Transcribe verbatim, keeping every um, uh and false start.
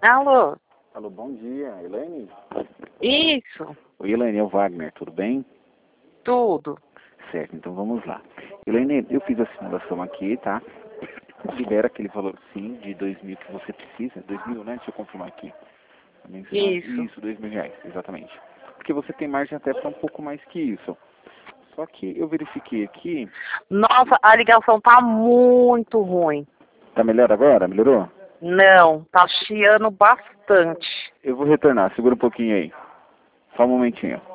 Alô? Alô, bom dia, Elaine? Isso, Oi, Elaine, é o Wagner, tudo bem? tudo. Certo, então vamos lá. Elaine, eu fiz a simulação aqui, tá? Libera aquele valor sim de dois mil que você precisa. Dois mil, né? Deixa eu confirmar aqui. Isso. Isso, dois mil reais, exatamente. Porque você tem margem até para um pouco mais que isso. Só que eu verifiquei aqui. Nossa, a ligação tá muito ruim. Tá melhor agora? Melhorou? Não, tá chiando bastante. Eu vou retornar, segura um pouquinho aí. Só um momentinho.